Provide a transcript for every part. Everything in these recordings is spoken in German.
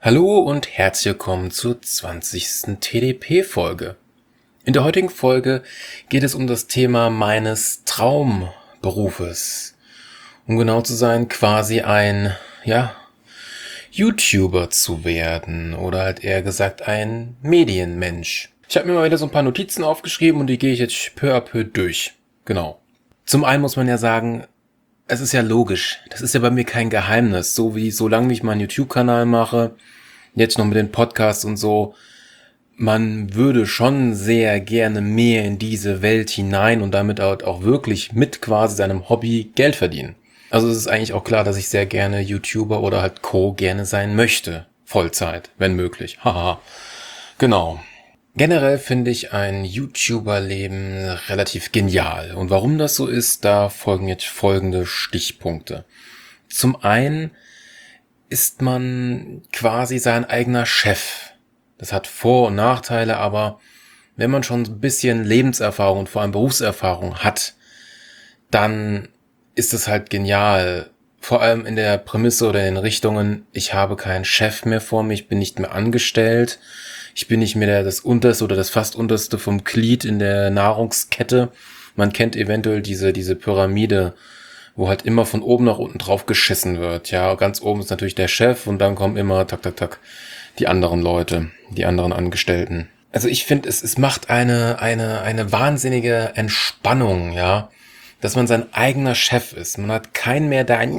Hallo und herzlich willkommen zur 20. TDP-Folge. In der heutigen Folge geht es um das Thema meines Traumberufes. Um genau zu sein, quasi ein, YouTuber zu werden oder halt eher gesagt ein Medienmensch. Ich habe mir mal wieder so ein paar Notizen aufgeschrieben und die gehe ich jetzt peu à peu durch. Genau. Zum einen muss man ja sagen, es ist ja logisch. Das ist ja bei mir kein Geheimnis. Solange ich meinen YouTube-Kanal mache, jetzt noch mit den Podcasts und so, man würde schon sehr gerne mehr in diese Welt hinein und damit auch wirklich mit quasi seinem Hobby Geld verdienen. Also es ist eigentlich auch klar, dass ich sehr gerne YouTuber oder halt Co. gerne sein möchte. Vollzeit, wenn möglich. Haha. Genau. Generell finde ich ein YouTuber-Leben relativ genial. Und warum das so ist, da folgen jetzt folgende Stichpunkte. Zum einen ist man quasi sein eigener Chef. Das hat Vor- und Nachteile, aber wenn man schon ein bisschen Lebenserfahrung und vor allem Berufserfahrung hat, dann ist es halt genial. Vor allem in der Prämisse oder in den Richtungen, ich habe keinen Chef mehr vor mir, ich bin nicht mehr angestellt, ich bin nicht mehr das Unterste oder das fast Unterste vom Glied in der Nahrungskette. Man kennt eventuell diese Pyramide, wo halt immer von oben nach unten drauf geschissen wird. Ja, ganz oben ist natürlich der Chef und dann kommen immer die anderen Leute, die anderen Angestellten. Also ich finde, es macht eine wahnsinnige Entspannung, ja, dass man sein eigener Chef ist. Man hat keinen mehr, der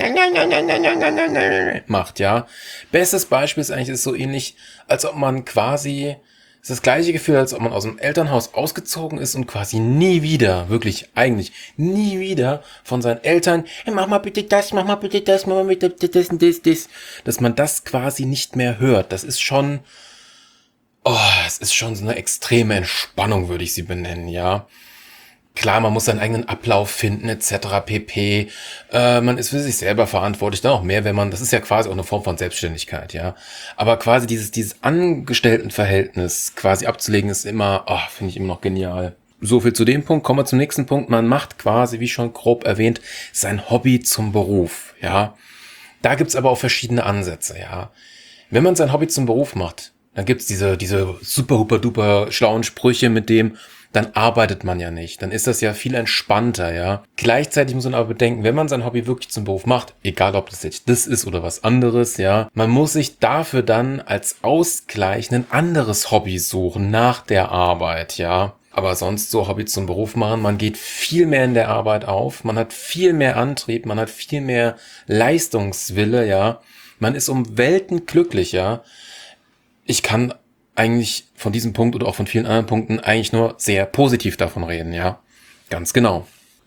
macht, ja. Bestes Beispiel ist eigentlich, ist so ähnlich, als ob man quasi, ist das gleiche Gefühl, als ob man aus dem Elternhaus ausgezogen ist und quasi nie wieder, wirklich eigentlich nie wieder von seinen Eltern, hey, mach mal bitte das, mach mal bitte das, mach mal bitte das und das, dass man das quasi nicht mehr hört. Das ist schon, es ist schon so eine extreme Entspannung, würde ich sie benennen, ja. Klar, man muss seinen eigenen Ablauf finden, etc. pp. Man ist für sich selber verantwortlich, dann auch mehr, wenn man, das ist ja quasi auch eine Form von Selbstständigkeit, ja. Aber quasi dieses Angestelltenverhältnis quasi abzulegen, ist immer, finde ich immer noch genial. So viel zu dem Punkt. Kommen wir zum nächsten Punkt. Man macht quasi, wie schon grob erwähnt, sein Hobby zum Beruf, ja. Da gibt's aber auch verschiedene Ansätze, ja. Wenn man sein Hobby zum Beruf macht, dann gibt's diese super, huper, duper schlauen Sprüche mit dem, dann arbeitet man ja nicht. Dann ist das ja viel entspannter, ja. Gleichzeitig muss man aber bedenken, wenn man sein Hobby wirklich zum Beruf macht, egal ob das jetzt das ist oder was anderes, ja, man muss sich dafür dann als Ausgleich ein anderes Hobby suchen nach der Arbeit, ja. Aber sonst so Hobby zum Beruf machen, man geht viel mehr in der Arbeit auf, man hat viel mehr Antrieb, man hat viel mehr Leistungswille, ja. Man ist um Welten glücklicher. Ich kann eigentlich von diesem Punkt oder auch von vielen anderen Punkten eigentlich nur sehr positiv davon reden, ja. Ganz genau.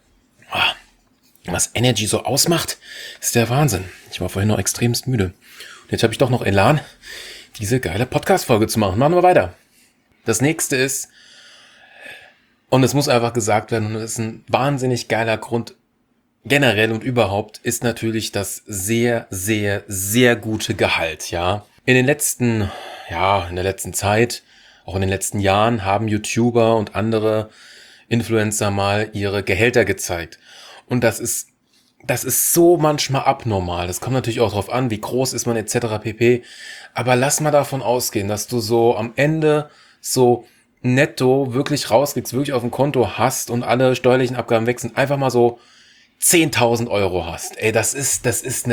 Was Energy so ausmacht, ist der Wahnsinn. Ich war vorhin noch extremst müde. Und jetzt habe ich doch noch Elan, diese geile Podcast-Folge zu machen. Machen wir weiter. Das nächste ist, und es muss einfach gesagt werden, und das ist ein wahnsinnig geiler Grund, generell und überhaupt, ist natürlich das sehr, sehr, sehr gute Gehalt, ja. In der letzten Zeit, auch in den letzten Jahren, haben YouTuber und andere Influencer mal ihre Gehälter gezeigt. Und das ist so manchmal abnormal. Das kommt natürlich auch drauf an, wie groß ist man etc. pp. Aber lass mal davon ausgehen, dass du so am Ende so netto wirklich rauskriegst, wirklich auf dem Konto hast und alle steuerlichen Abgaben weg sind, einfach mal so 10.000 Euro hast. Ey, das ist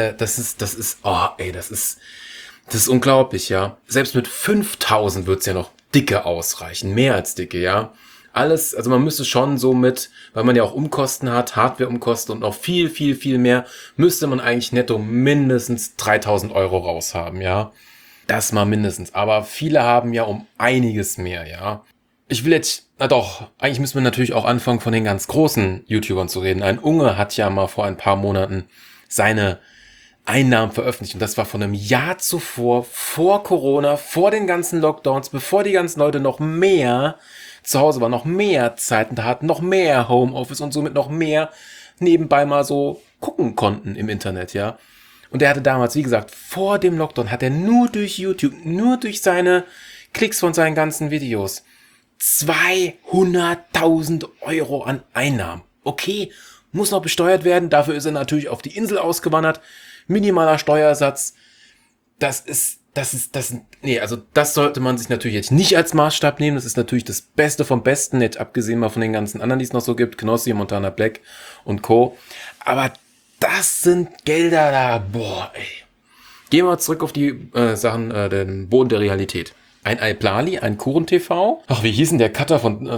unglaublich, ja. Selbst mit 5.000 wird's ja noch dicke ausreichen. Mehr als dicke, ja. Alles, also man müsste schon so mit, weil man ja auch Umkosten hat, Hardwareumkosten und noch viel, viel, viel mehr, müsste man eigentlich netto mindestens 3.000 Euro raushaben, ja. Das mal mindestens. Aber viele haben ja um einiges mehr, ja. Ich will jetzt, eigentlich müssen wir natürlich auch anfangen, von den ganz großen YouTubern zu reden. Ein Unge hat ja mal vor ein paar Monaten seine Einnahmen veröffentlicht. Und das war von einem Jahr zuvor, vor Corona, vor den ganzen Lockdowns, bevor die ganzen Leute noch mehr zu Hause waren, noch mehr Zeiten hatten, noch mehr Homeoffice und somit noch mehr nebenbei mal so gucken konnten im Internet, ja. Und er hatte damals, wie gesagt, vor dem Lockdown hat er nur durch YouTube, nur durch seine Klicks von seinen ganzen Videos 200.000 Euro an Einnahmen. Okay, muss noch besteuert werden, dafür ist er natürlich auf die Insel ausgewandert. Minimaler Steuersatz, das ist also das sollte man sich natürlich jetzt nicht als Maßstab nehmen. Das ist natürlich das Beste vom Besten, jetzt abgesehen mal von den ganzen anderen, die es noch so gibt, Knossi, Montana Black und Co. Aber das sind Gelder da, boah, ey. Gehen wir zurück auf die Sachen, den Boden der Realität. Ein Alplali, ein Kuren TV. Ach, wie hieß denn der Cutter von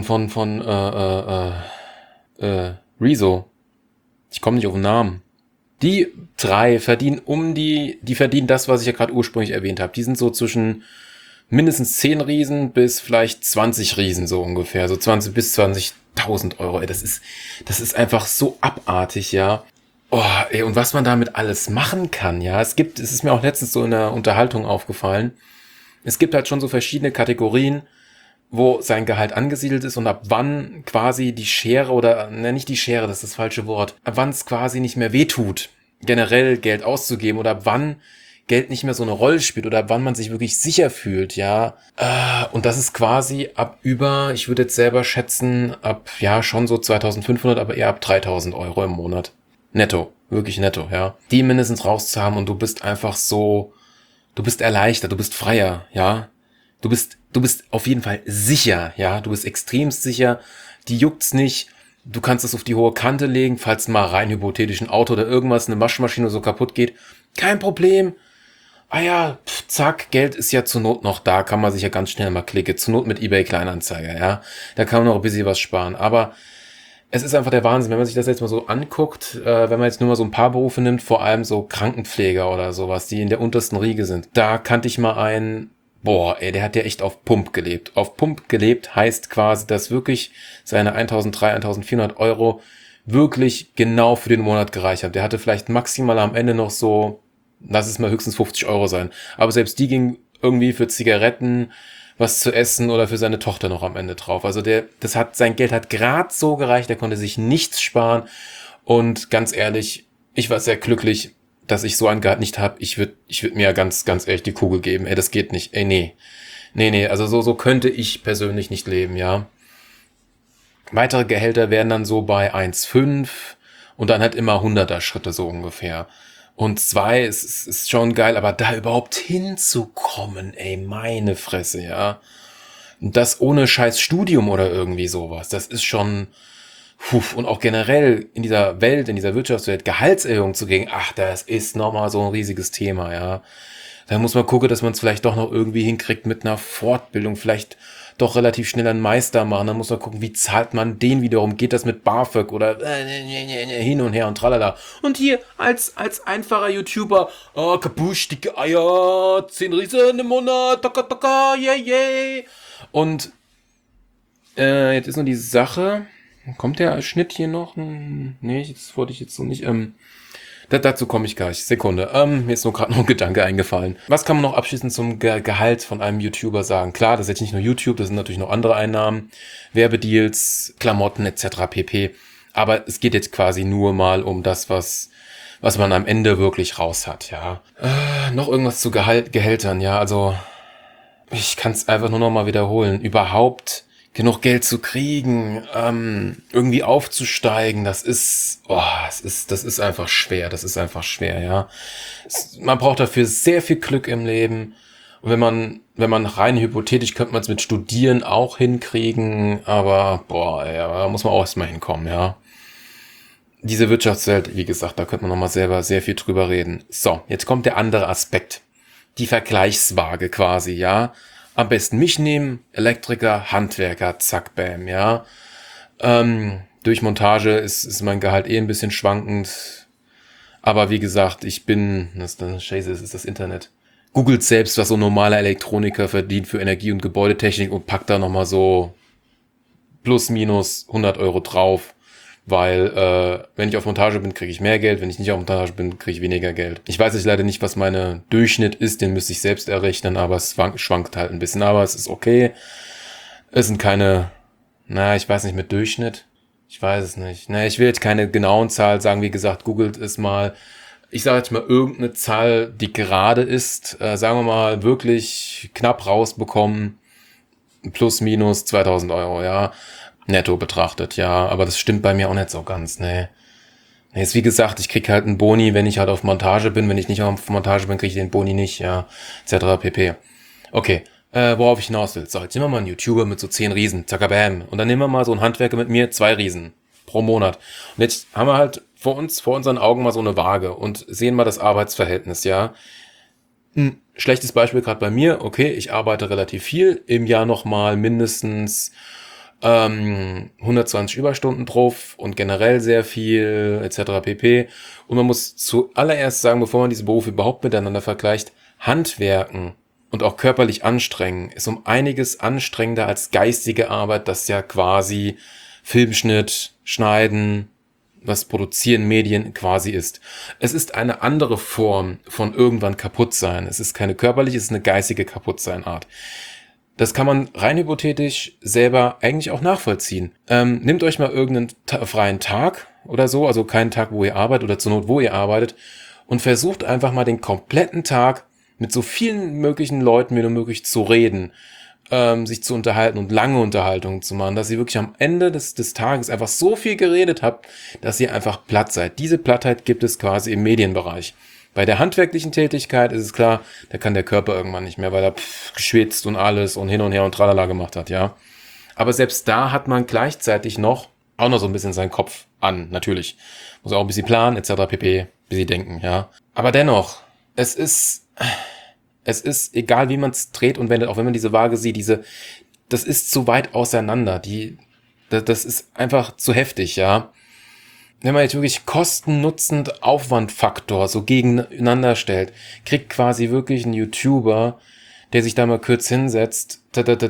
Rezo? Ich komme nicht auf den Namen. Die drei verdienen die verdienen das, was ich ja gerade ursprünglich erwähnt habe. Die sind so zwischen mindestens 10 Riesen bis vielleicht 20 Riesen so ungefähr. So 20 bis 20.000 Euro. Ey, das ist einfach so abartig, ja. Oh, ey, und was man damit alles machen kann, ja. Es ist mir auch letztens so in der Unterhaltung aufgefallen. Es gibt halt schon so verschiedene Kategorien, wo sein Gehalt angesiedelt ist und ab wann quasi die Schere nicht die Schere, das ist das falsche Wort, ab wann es quasi nicht mehr wehtut, generell Geld auszugeben oder ab wann Geld nicht mehr so eine Rolle spielt oder ab wann man sich wirklich sicher fühlt, ja. Und das ist quasi ich würde jetzt selber schätzen, ja, schon so 2.500, aber eher ab 3.000 Euro im Monat. Netto, wirklich netto, ja. Die mindestens rauszuhaben und du bist erleichtert, du bist freier, ja. Du bist auf jeden Fall sicher, ja. Du bist extremst sicher. Die juckt's nicht. Du kannst es auf die hohe Kante legen, falls mal rein hypothetisch ein Auto oder irgendwas, eine Waschmaschine so kaputt geht. Kein Problem. Ah ja, zack, Geld ist ja zur Not noch da, kann man sich ja ganz schnell mal klicken. Zur Not mit eBay Kleinanzeiger, ja. Da kann man noch ein bisschen was sparen. Aber es ist einfach der Wahnsinn, wenn man sich das jetzt mal so anguckt, wenn man jetzt nur mal so ein paar Berufe nimmt, vor allem so Krankenpfleger oder sowas, die in der untersten Riege sind. Da kannte ich mal einen, der hat ja echt auf Pump gelebt. Auf Pump gelebt heißt quasi, dass wirklich seine 1.300, 1.400 Euro wirklich genau für den Monat gereicht haben. Der hatte vielleicht maximal am Ende noch so, lass es mal höchstens 50 Euro sein. Aber selbst die ging irgendwie für Zigaretten, was zu essen oder für seine Tochter noch am Ende drauf. Also sein Geld hat gerade so gereicht, er konnte sich nichts sparen. Und ganz ehrlich, ich war sehr glücklich, dass ich so ein Gehalt nicht habe. Ich würd mir ganz, ganz ehrlich die Kugel geben. Ey, das geht nicht. Ey, nee. Nee, also so könnte ich persönlich nicht leben, ja. Weitere Gehälter wären dann so bei 1,5 und dann halt immer 100er Schritte so ungefähr. Und 2 ist schon geil, aber da überhaupt hinzukommen, ey, meine Fresse, ja. Und das ohne scheiß Studium oder irgendwie sowas. Das ist schon, und auch generell in dieser Welt, in dieser Wirtschaftswelt, Gehaltserhöhung zu gehen, das ist nochmal so ein riesiges Thema, ja. Da muss man gucken, dass man es vielleicht doch noch irgendwie hinkriegt mit einer Fortbildung, vielleicht doch relativ schnell einen Meister machen. Dann muss man gucken, wie zahlt man den wiederum? Geht das mit BAföG oder hin und her und tralala. Und hier als einfacher YouTuber, Kapusch, dicke Eier, 10 Riesen im Monat, taka, taka, yeah. Und jetzt ist nur die Sache, kommt der Schnitt hier noch? Nee, das wollte ich jetzt so nicht. Dazu komme ich gleich. Sekunde. Mir ist nur gerade noch ein Gedanke eingefallen. Was kann man noch abschließend zum Gehalt von einem YouTuber sagen? Klar, das ist jetzt nicht nur YouTube, das sind natürlich noch andere Einnahmen, Werbedeals, Klamotten etc. pp. Aber es geht jetzt quasi nur mal um das, was man am Ende wirklich raus hat, ja. Noch irgendwas zu Gehältern, ja. Also ich kann es einfach nur noch mal wiederholen. Überhaupt genug Geld zu kriegen, irgendwie aufzusteigen, das ist einfach schwer, ja. Man braucht dafür sehr viel Glück im Leben. Und wenn man rein hypothetisch, könnte man es mit Studieren auch hinkriegen, aber da muss man auch erstmal hinkommen, ja. Diese Wirtschaftswelt, wie gesagt, da könnte man nochmal selber sehr viel drüber reden. So, jetzt kommt der andere Aspekt. Die Vergleichswaage quasi, ja. Am besten mich nehmen, Elektriker, Handwerker, zack, bam, ja. Durch Montage ist mein Gehalt ein bisschen schwankend. Aber wie gesagt, scheiße, es ist das Internet. Googelt selbst, was so ein normaler Elektroniker verdient für Energie- und Gebäudetechnik und packt da nochmal so plus minus 100 Euro drauf. Weil wenn ich auf Montage bin, kriege ich mehr Geld. Wenn ich nicht auf Montage bin, kriege ich weniger Geld. Ich weiß jetzt leider nicht, was meine Durchschnitt ist. Den müsste ich selbst errechnen, aber es schwankt halt ein bisschen. Aber es ist okay. Es sind keine, ich weiß nicht, mit Durchschnitt. Ich weiß es nicht. Ich will jetzt keine genauen Zahl sagen. Wie gesagt, googelt es mal. Ich sage jetzt mal irgendeine Zahl, die gerade ist. Sagen wir mal, wirklich knapp rausbekommen. Plus minus 2.000 Euro, ja. Netto betrachtet, ja, aber das stimmt bei mir auch nicht so ganz, ne. Jetzt, wie gesagt, ich krieg halt einen Boni, wenn ich halt auf Montage bin. Wenn ich nicht auf Montage bin, kriege ich den Boni nicht, ja, etc. pp. Okay, worauf ich hinaus will. So, jetzt nehmen wir mal einen YouTuber mit so 10 Riesen, zacka-bam. Und dann nehmen wir mal so einen Handwerker mit mir, 2 Riesen pro Monat. Und jetzt haben wir halt vor unseren Augen mal so eine Waage und sehen mal das Arbeitsverhältnis, ja. Schlechtes Beispiel gerade bei mir, okay, ich arbeite relativ viel, im Jahr nochmal mindestens 120 Überstunden drauf und generell sehr viel, etc. pp. Und man muss zuallererst sagen, bevor man diese Berufe überhaupt miteinander vergleicht, Handwerken und auch körperlich anstrengen ist um einiges anstrengender als geistige Arbeit, das ja quasi Filmschnitt, Schneiden, was Produzieren, Medien quasi ist. Es ist eine andere Form von irgendwann kaputt sein. Es ist keine körperliche, es ist eine geistige Kaputtsein-Art. Das kann man rein hypothetisch selber eigentlich auch nachvollziehen. Nehmt euch mal irgendeinen freien Tag oder so, also keinen Tag, wo ihr arbeitet oder zur Not, wo ihr arbeitet und versucht einfach mal den kompletten Tag mit so vielen möglichen Leuten wie nur möglich zu reden, sich zu unterhalten und lange Unterhaltungen zu machen, dass ihr wirklich am Ende des Tages einfach so viel geredet habt, dass ihr einfach platt seid. Diese Plattheit gibt es quasi im Medienbereich. Bei der handwerklichen Tätigkeit ist es klar, da kann der Körper irgendwann nicht mehr, weil er geschwitzt und alles und hin und her und tralala gemacht hat, ja. Aber selbst da hat man gleichzeitig auch noch so ein bisschen seinen Kopf an, natürlich. Muss auch ein bisschen planen, etc. pp, ein bisschen denken, ja. Aber dennoch, es ist, egal wie man es dreht und wendet, auch wenn man diese Waage sieht, das ist zu weit auseinander, das ist einfach zu heftig, ja. Wenn man jetzt wirklich Kosten-Nutzen-Aufwand-Faktor so gegeneinander stellt, kriegt quasi wirklich ein YouTuber, der sich da mal kurz hinsetzt,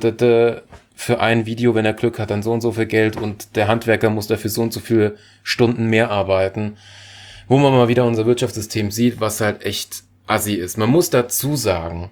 für ein Video, wenn er Glück hat, dann so und so viel Geld und der Handwerker muss dafür so und so viele Stunden mehr arbeiten, wo man mal wieder unser Wirtschaftssystem sieht, was halt echt assi ist. Man muss dazu sagen,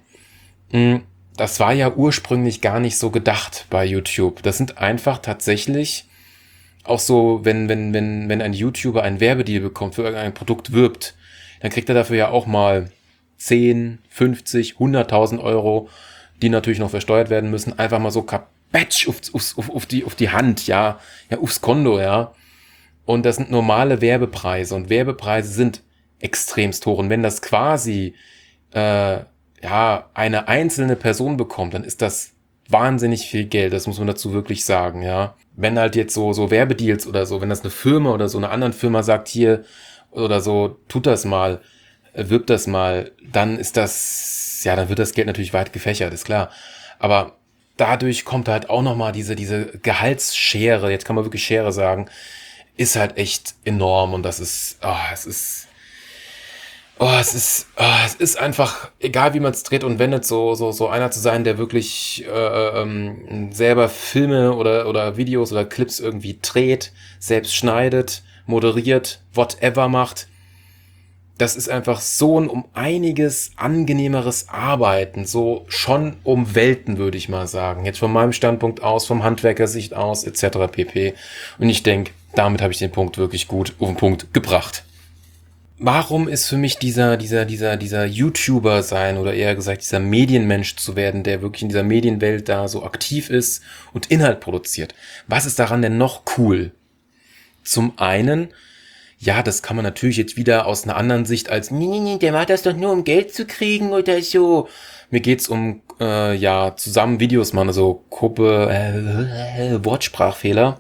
das war ja ursprünglich gar nicht so gedacht bei YouTube. Das sind einfach tatsächlich auch so, wenn ein YouTuber einen Werbedeal bekommt, für irgendein Produkt wirbt, dann kriegt er dafür ja auch mal 10, 50, 100.000 Euro, die natürlich noch versteuert werden müssen, einfach mal so kapatsch auf die Hand, ja, aufs Konto, ja. Und das sind normale Werbepreise und Werbepreise sind extremst hoch. Und wenn das quasi, eine einzelne Person bekommt, dann ist das wahnsinnig viel Geld, das muss man dazu wirklich sagen, ja. Wenn halt jetzt so Werbedeals oder so, wenn das eine Firma oder so eine andere Firma sagt, hier oder so, tut das mal, wirbt das mal, dann ist das, ja, dann wird das Geld natürlich weit gefächert, ist klar. Aber dadurch kommt halt auch nochmal diese Gehaltsschere, jetzt kann man wirklich Schere sagen, ist halt echt enorm und das ist, es ist einfach, egal wie man es dreht und wendet, so einer zu sein, der wirklich selber Filme oder Videos oder Clips irgendwie dreht, selbst schneidet, moderiert, whatever macht. Das ist einfach so ein um einiges angenehmeres Arbeiten, so schon um Welten, würde ich mal sagen. Jetzt von meinem Standpunkt aus, vom Handwerkersicht aus, etc. pp. Und ich denke, damit habe ich den Punkt wirklich gut auf den Punkt gebracht. Warum ist für mich dieser YouTuber sein oder eher gesagt dieser Medienmensch zu werden, der wirklich in dieser Medienwelt da so aktiv ist und Inhalt produziert? Was ist daran denn noch cool? Zum einen, ja, das kann man natürlich jetzt wieder aus einer anderen Sicht als, nee, der macht das doch nur, um Geld zu kriegen oder so. Mir geht's um, zusammen Videos machen, also Gruppe, Wortsprachfehler,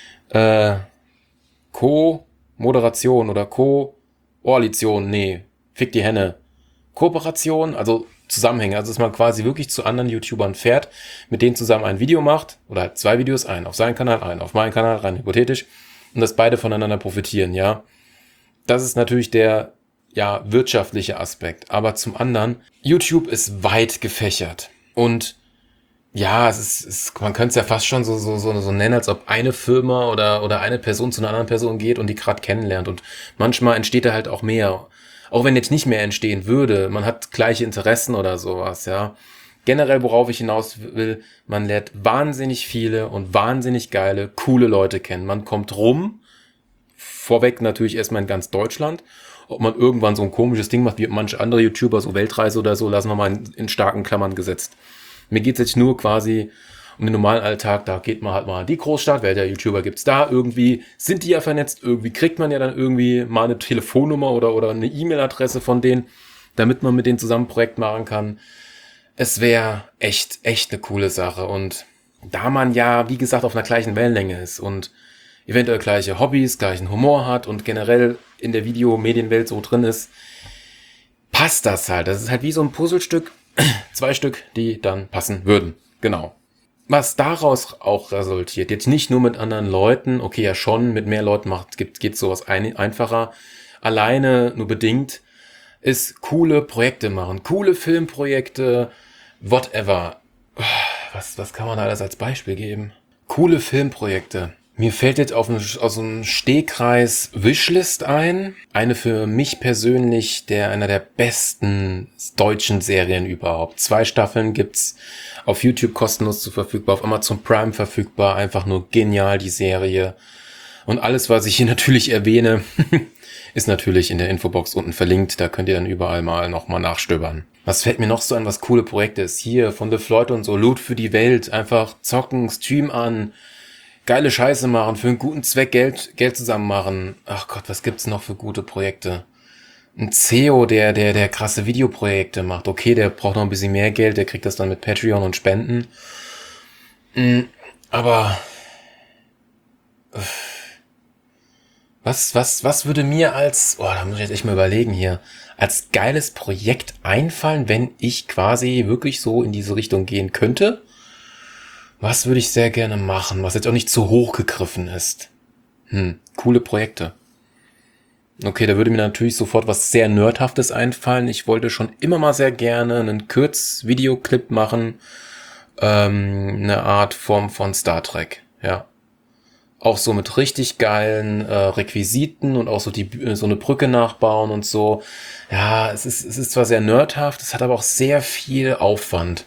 Co-Moderation oder Koalition, fick die Henne. Kooperation, also Zusammenhänge, also dass man quasi wirklich zu anderen YouTubern fährt, mit denen zusammen ein Video macht, oder halt 2 Videos, einen auf seinen Kanal, einen auf meinen Kanal, rein hypothetisch, und dass beide voneinander profitieren, ja. Das ist natürlich der, wirtschaftliche Aspekt. Aber zum anderen, YouTube ist weit gefächert. Und ja, man könnte es ja fast schon so nennen, als ob eine Firma oder eine Person zu einer anderen Person geht und die gerade kennenlernt. Und manchmal entsteht da halt auch mehr. Auch wenn jetzt nicht mehr entstehen würde, man hat gleiche Interessen oder sowas, ja. Generell, worauf ich hinaus will, man lernt wahnsinnig viele und wahnsinnig geile, coole Leute kennen. Man kommt rum, vorweg natürlich erstmal in ganz Deutschland. Ob man irgendwann so ein komisches Ding macht, wie manche andere YouTuber, so Weltreise oder so, lassen wir mal in starken Klammern gesetzt. Mir geht's jetzt nur quasi Und im normalen Alltag, da geht man halt mal in die Großstadt, welcher YouTuber gibt's da? Irgendwie sind die ja vernetzt, irgendwie kriegt man ja dann irgendwie mal eine Telefonnummer oder eine E-Mail-Adresse von denen, damit man mit denen zusammen ein Projekt machen kann. Es wäre echt eine coole Sache. Und da man ja, wie gesagt, auf einer gleichen Wellenlänge ist und eventuell gleiche Hobbys, gleichen Humor hat und generell in der Videomedienwelt so drin ist, passt das halt. Das ist halt wie so ein Puzzlestück, 2 Stück, die dann passen würden. Genau. Was daraus auch resultiert, jetzt nicht nur mit anderen Leuten, okay, ja schon, mit mehr Leuten geht sowas einfacher, alleine nur bedingt, ist coole Projekte machen, coole Filmprojekte, whatever. Was kann man da alles als Beispiel geben? Coole Filmprojekte. Mir fällt jetzt aus dem Stehkreis Wishlist ein. Eine für mich persönlich einer der besten deutschen Serien überhaupt. 2 Staffeln gibt's auf YouTube kostenlos verfügbar, auf Amazon Prime verfügbar. Einfach nur genial, die Serie. Und alles, was ich hier natürlich erwähne, ist natürlich in der Infobox unten verlinkt. Da könnt ihr dann überall mal nochmal nachstöbern. Was fällt mir noch so an, was coole Projekte ist? Hier von The Floyd und so, Loot für die Welt. Einfach zocken, Stream an. Geile Scheiße machen, für einen guten Zweck Geld zusammen machen. Ach Gott, was gibt's noch für gute Projekte? Ein CEO, der krasse Videoprojekte macht. Okay, der braucht noch ein bisschen mehr Geld, der kriegt das dann mit Patreon und Spenden. Aber was würde mir da muss ich jetzt echt mal überlegen hier, als geiles Projekt einfallen, wenn ich quasi wirklich so in diese Richtung gehen könnte? Was würde ich sehr gerne machen, was jetzt auch nicht zu hoch gegriffen ist? Coole Projekte. Okay, da würde mir natürlich sofort was sehr Nerdhaftes einfallen. Ich wollte schon immer mal sehr gerne einen Kurzvideoclip machen. Eine Art Form von Star Trek, ja. Auch so mit richtig geilen Requisiten und auch so so eine Brücke nachbauen und so. Ja, es ist zwar sehr nerdhaft, es hat aber auch sehr viel Aufwand.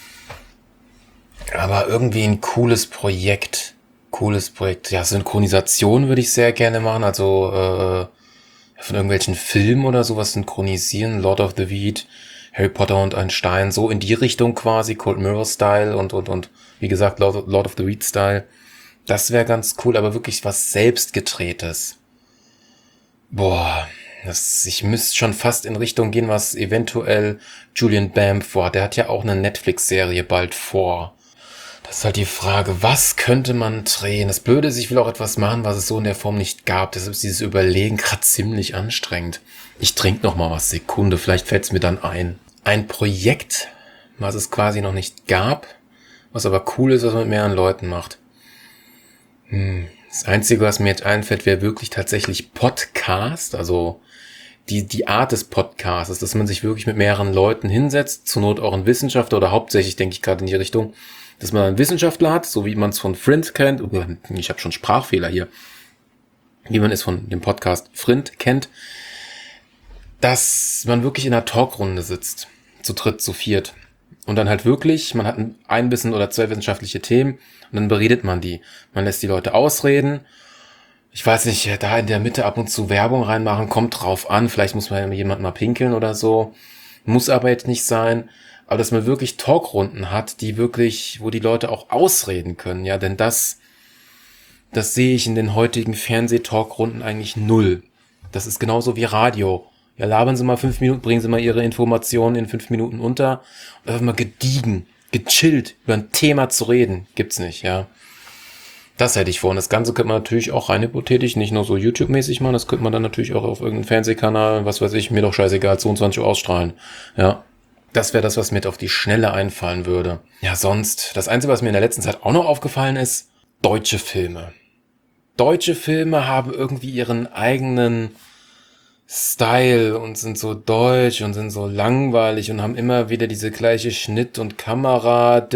Aber irgendwie ein cooles Projekt. Ja, Synchronisation würde ich sehr gerne machen. Also von irgendwelchen Filmen oder sowas synchronisieren. Lord of the Weed, Harry Potter und ein Stein. So in die Richtung quasi. Cold Mirror Style und wie gesagt Lord of the Weed Style. Das wäre ganz cool, aber wirklich was Selbstgedrehtes. Boah, ich müsste schon fast in Richtung gehen, was eventuell Julian Bam vorhat. Der hat ja auch eine Netflix-Serie bald vor. Das ist halt die Frage, was könnte man drehen? Das Blöde ist, ich will auch etwas machen, was es so in der Form nicht gab. Deshalb ist dieses Überlegen gerade ziemlich anstrengend. Ich trinke noch mal was, Sekunde, vielleicht fällt es mir dann ein. Ein Projekt, was es quasi noch nicht gab, was aber cool ist, was man mit mehreren Leuten macht. Das Einzige, was mir jetzt einfällt, wäre wirklich tatsächlich Podcast, also die Art des Podcasts, dass man sich wirklich mit mehreren Leuten hinsetzt, zur Not auch ein Wissenschaftler oder hauptsächlich denke ich gerade in die Richtung, dass man einen Wissenschaftler hat, so wie man es von Frind kennt. Ich habe schon Sprachfehler hier. Wie man es von dem Podcast Frind kennt. Dass man wirklich in einer Talkrunde sitzt. Zu dritt, zu viert. Und dann halt wirklich, man hat ein Wissen oder 2 wissenschaftliche Themen und dann beredet man die. Man lässt die Leute ausreden. Ich weiß nicht, da in der Mitte ab und zu Werbung reinmachen, kommt drauf an. Vielleicht muss man jemand mal pinkeln oder so. Muss aber jetzt nicht sein. Aber dass man wirklich Talkrunden hat, wo die Leute auch ausreden können, ja, denn das sehe ich in den heutigen Fernseh-Talkrunden eigentlich null. Das ist genauso wie Radio. Ja, labern Sie mal 5 Minuten, bringen Sie mal Ihre Informationen in 5 Minuten unter und einfach mal gediegen, gechillt über ein Thema zu reden, gibt's nicht, ja. Das hätte ich vor. Und das Ganze könnte man natürlich auch rein hypothetisch, nicht nur so YouTube-mäßig machen, das könnte man dann natürlich auch auf irgendeinem Fernsehkanal, was weiß ich, mir doch scheißegal, 22 Uhr ausstrahlen, ja. Das wäre das, was mir jetzt auf die Schnelle einfallen würde. Ja, sonst, das Einzige, was mir in der letzten Zeit auch noch aufgefallen ist, deutsche Filme. Deutsche Filme haben irgendwie ihren eigenen Style und sind so deutsch und sind so langweilig und haben immer wieder diese gleiche Schnitt und Kamera.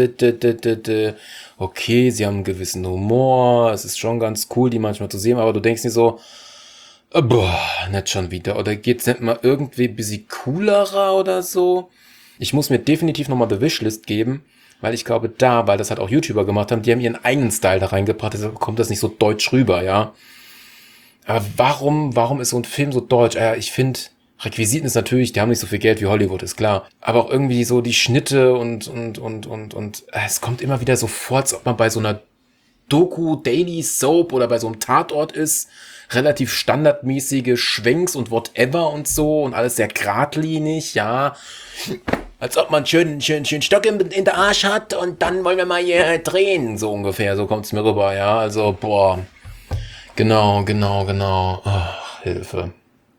Okay, sie haben einen gewissen Humor, es ist schon ganz cool, die manchmal zu sehen, aber du denkst dir so, boah, nicht schon wieder. Oder geht's nicht mal irgendwie ein bisschen coolerer oder so? Ich muss mir definitiv nochmal The Wishlist geben, weil ich glaube weil das halt auch YouTuber gemacht haben, die haben ihren eigenen Style da reingebracht, deshalb kommt das nicht so deutsch rüber, ja. Aber warum ist so ein Film so deutsch? Ich finde, Requisiten ist natürlich, die haben nicht so viel Geld wie Hollywood, ist klar. Aber auch irgendwie so die Schnitte und es kommt immer wieder so vor, als ob man bei so einer Doku, Daily Soap oder bei so einem Tatort ist. Relativ standardmäßige Schwenks und whatever und so und alles sehr geradlinig, ja. Als ob man schön Stock in der Arsch hat und dann wollen wir mal hier drehen, so ungefähr. So kommt's mir rüber, ja. Also, boah. Genau. Ach, Hilfe.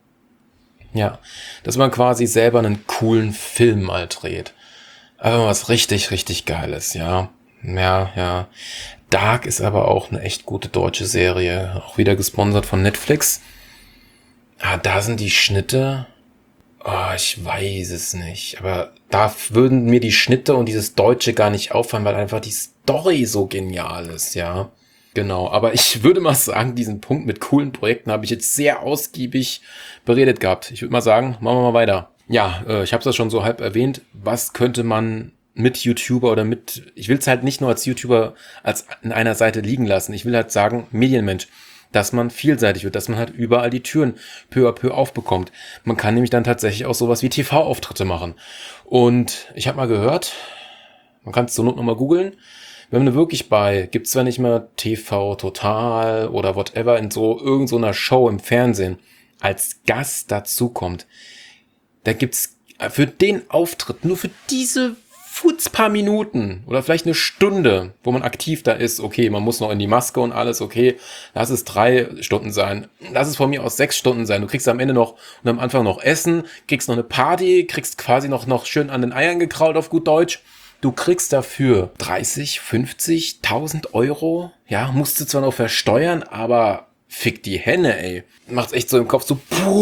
Ja, dass man quasi selber einen coolen Film mal dreht. Aber was richtig Geiles, ja. Ja. Dark ist aber auch eine echt gute deutsche Serie. Auch wieder gesponsert von Netflix. Ah, da sind die Schnitte. Oh, ich weiß es nicht. Aber da würden mir die Schnitte und dieses Deutsche gar nicht auffallen, weil einfach die Story so genial ist, ja. Genau, aber ich würde mal sagen, diesen Punkt mit coolen Projekten habe ich jetzt sehr ausgiebig beredet gehabt. Ich würde mal sagen, machen wir mal weiter. Ja, ich habe es ja schon so halb erwähnt. Was könnte man mit YouTuber oder ich will es halt nicht nur als YouTuber als in einer Seite liegen lassen. Ich will halt sagen, Medienmensch, dass man vielseitig wird, dass man halt überall die Türen peu à peu aufbekommt. Man kann nämlich dann tatsächlich auch sowas wie TV-Auftritte machen. Und ich habe mal gehört, man kann es zur Not nochmal googeln, wenn man wirklich gibt's zwar nicht mehr TV Total oder whatever, in irgend so einer Show im Fernsehen als Gast dazukommt, da gibt's für den Auftritt, nur für diese paar Minuten oder vielleicht eine Stunde, wo man aktiv da ist, okay, man muss noch in die Maske und alles, okay, lass es 3 Stunden sein, lass es von mir aus 6 Stunden sein, du kriegst am Ende noch und am Anfang noch Essen, kriegst noch eine Party, kriegst quasi noch schön an den Eiern gekrault auf gut Deutsch. Du kriegst dafür 30, 50.000 Euro. Ja, musst du zwar noch versteuern, aber fick die Henne, ey. Macht's echt so im Kopf so,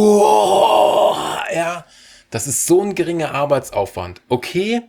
boah, ja. Das ist so ein geringer Arbeitsaufwand. Okay,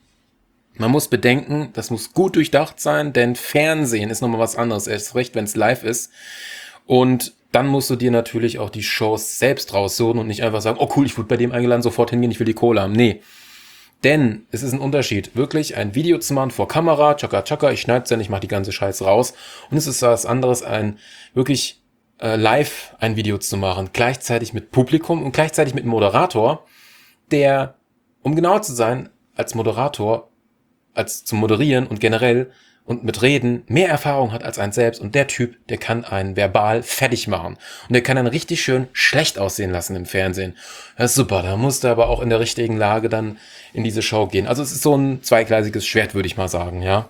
man muss bedenken, das muss gut durchdacht sein, denn Fernsehen ist nochmal was anderes. Erst recht, wenn es live ist. Und dann musst du dir natürlich auch die Shows selbst raussuchen und nicht einfach sagen, oh cool, ich wurde bei dem eingeladen, sofort hingehen, ich will die Kohle haben. Nee. Denn es ist ein Unterschied, wirklich ein Video zu machen vor Kamera, tschakka, ich schneide es dann, ich mache die ganze Scheiße raus. Und es ist was anderes, wirklich live ein Video zu machen, gleichzeitig mit Publikum und gleichzeitig mit einem Moderator, der, um genau zu sein, als Moderator, als zu moderieren und generell und mit Reden mehr Erfahrung hat als ein selbst. Und der Typ, der kann einen verbal fertig machen. Und der kann einen richtig schön schlecht aussehen lassen im Fernsehen. Das ist super, da musst du aber auch in der richtigen Lage dann in diese Show gehen. Also es ist so ein zweigleisiges Schwert, würde ich mal sagen, ja.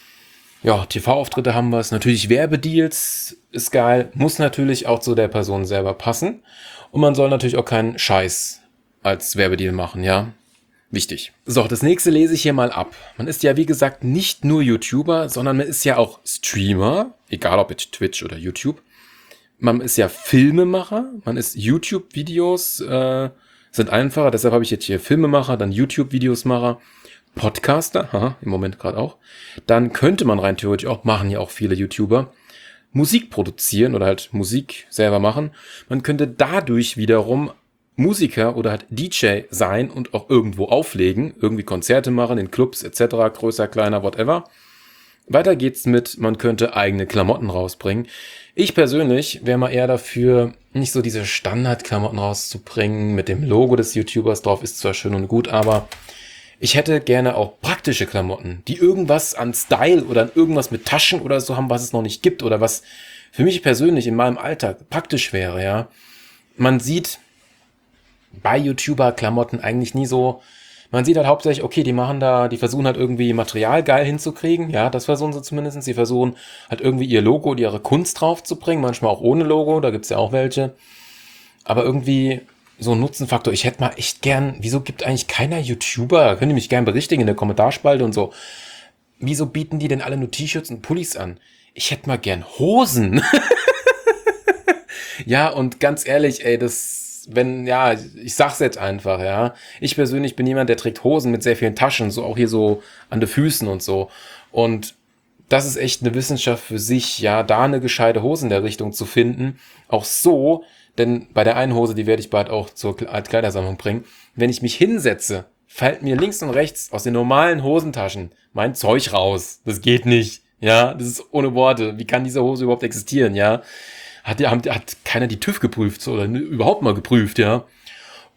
Ja, TV-Auftritte haben wir es. Natürlich Werbedeals ist geil. Muss natürlich auch zu der Person selber passen. Und man soll natürlich auch keinen Scheiß als Werbedeal machen, ja. Wichtig. So, das nächste lese ich hier mal ab. Man ist ja, wie gesagt, nicht nur YouTuber, sondern man ist ja auch Streamer, egal ob jetzt Twitch oder YouTube. Man ist ja Filmemacher, man ist YouTube-Videos, sind einfacher, deshalb habe ich jetzt hier Filmemacher, dann YouTube-Videosmacher, Podcaster, im Moment gerade auch. Dann könnte man rein theoretisch auch, machen ja auch viele YouTuber, Musik produzieren oder halt Musik selber machen. Man könnte dadurch wiederum Musiker oder halt DJ sein und auch irgendwo auflegen, irgendwie Konzerte machen in Clubs etc., größer, kleiner, whatever. Weiter geht's mit, man könnte eigene Klamotten rausbringen. Ich persönlich wäre mal eher dafür, nicht so diese Standardklamotten rauszubringen mit dem Logo des YouTubers drauf, ist zwar schön und gut, aber ich hätte gerne auch praktische Klamotten, die irgendwas an Style oder an irgendwas mit Taschen oder so haben, was es noch nicht gibt oder was für mich persönlich in meinem Alltag praktisch wäre, ja. Man sieht bei YouTuber-Klamotten eigentlich nie so, man sieht halt hauptsächlich, okay, die versuchen halt irgendwie Material geil hinzukriegen, ja, das versuchen sie zumindest, sie versuchen halt irgendwie ihr Logo und ihre Kunst draufzubringen, manchmal auch ohne Logo, da gibt's ja auch welche, aber irgendwie so ein Nutzenfaktor, ich hätte mal echt gern, wieso gibt eigentlich keiner YouTuber, könnt ihr mich gern berichtigen in der Kommentarspalte und so, wieso bieten die denn alle nur T-Shirts und Pullis an? Ich hätte mal gern Hosen. Ja, und ganz ehrlich, ey, ich sag's jetzt einfach, ja. Ich persönlich bin jemand, der trägt Hosen mit sehr vielen Taschen, so auch hier so an den Füßen und so. Und das ist echt eine Wissenschaft für sich, ja, da eine gescheite Hose in der Richtung zu finden. Auch so, denn bei der einen Hose, die werde ich bald auch zur Kleidersammlung bringen. Wenn ich mich hinsetze, fällt mir links und rechts aus den normalen Hosentaschen mein Zeug raus. Das geht nicht, ja. Das ist ohne Worte. Wie kann diese Hose überhaupt existieren, ja? Hat keiner die TÜV geprüft oder überhaupt mal geprüft, ja.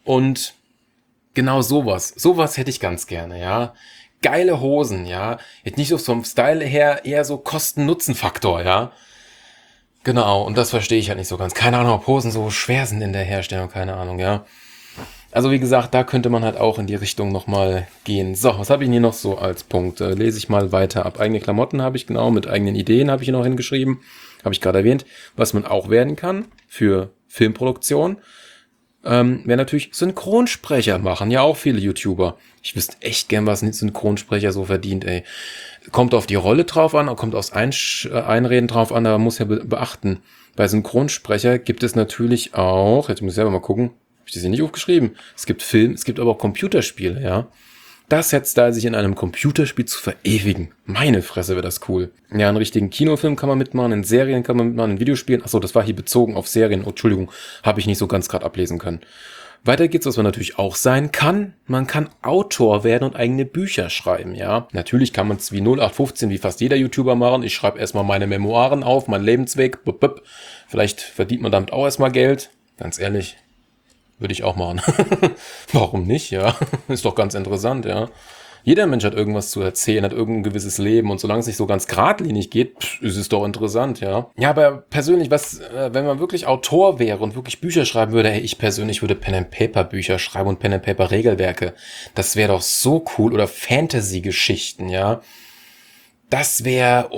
Und genau sowas hätte ich ganz gerne, ja. Geile Hosen, ja. Jetzt nicht so vom Style her, eher so Kosten-Nutzen-Faktor, ja. Genau, und das verstehe ich halt nicht so ganz. Keine Ahnung, ob Hosen so schwer sind in der Herstellung, keine Ahnung, ja. Also wie gesagt, da könnte man halt auch in die Richtung nochmal gehen. So, was habe ich denn hier noch so als Punkt? Lese ich mal weiter ab. Eigene Klamotten habe ich, genau, mit eigenen Ideen habe ich hier noch hingeschrieben. Habe ich gerade erwähnt. Was man auch werden kann für Filmproduktion, wäre natürlich Synchronsprecher machen. Ja, auch viele YouTuber. Ich wüsste echt gern, was ein Synchronsprecher so verdient, ey. Kommt auf die Rolle drauf an, kommt aufs Einreden drauf an, aber man muss ja beachten. Bei Synchronsprecher gibt es natürlich auch, jetzt muss ich selber mal gucken, habe ich das hier nicht aufgeschrieben. Es gibt Film, es gibt aber auch Computerspiele, ja. Das jetzt da sich in einem Computerspiel zu verewigen. Meine Fresse, wäre das cool. Ja, einen richtigen Kinofilm kann man mitmachen, in Serien kann man mitmachen, in Videospielen. Achso, das war hier bezogen auf Serien. Oh, Entschuldigung, habe ich nicht so ganz gerade ablesen können. Weiter geht's, was man natürlich auch sein kann. Man kann Autor werden und eigene Bücher schreiben, ja. Natürlich kann man es wie 0815, wie fast jeder YouTuber machen. Ich schreibe erstmal meine Memoiren auf, meinen Lebensweg. Vielleicht verdient man damit auch erstmal Geld. Ganz ehrlich. Würde ich auch machen. Warum nicht, ja? Ist doch ganz interessant, ja. Jeder Mensch hat irgendwas zu erzählen, hat irgendein gewisses Leben und solange es nicht so ganz geradlinig geht, ist es doch interessant, ja. Ja, aber persönlich, wenn man wirklich Autor wäre und wirklich Bücher schreiben würde, ich persönlich würde Pen-and-Paper-Bücher schreiben und Pen-and-Paper-Regelwerke. Das wäre doch so cool. Oder Fantasy-Geschichten, ja. Das wäre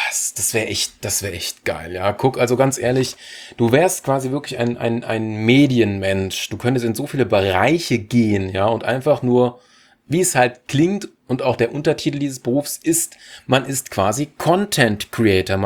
echt geil, ja. Guck, also ganz ehrlich, du wärst quasi wirklich ein Medienmensch. Du könntest in so viele Bereiche gehen, ja, und einfach nur, wie es halt klingt, und auch der Untertitel dieses Berufs ist, man ist quasi Content Creator.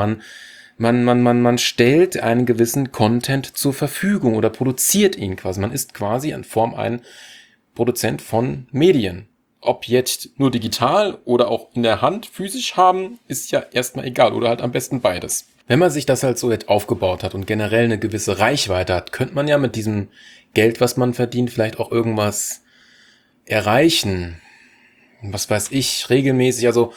Man stellt einen gewissen Content zur Verfügung oder produziert ihn quasi. Man ist quasi in Form ein Produzent von Medien. Ob jetzt nur digital oder auch in der Hand physisch haben, ist ja erstmal egal oder halt am besten beides. Wenn man sich das halt so jetzt aufgebaut hat und generell eine gewisse Reichweite hat, könnte man ja mit diesem Geld, was man verdient, vielleicht auch irgendwas erreichen. Was weiß ich, regelmäßig, also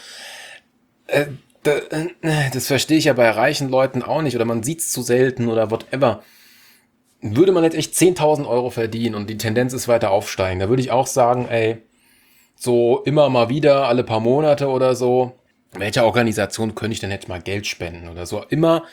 das verstehe ich ja bei reichen Leuten auch nicht oder man sieht es zu selten oder whatever. Würde man jetzt echt 10.000 Euro verdienen und die Tendenz ist weiter aufsteigen, da würde ich auch sagen, ey, so immer mal wieder, alle paar Monate oder so, welcher Organisation könnte ich denn jetzt mal Geld spenden oder so. Immer,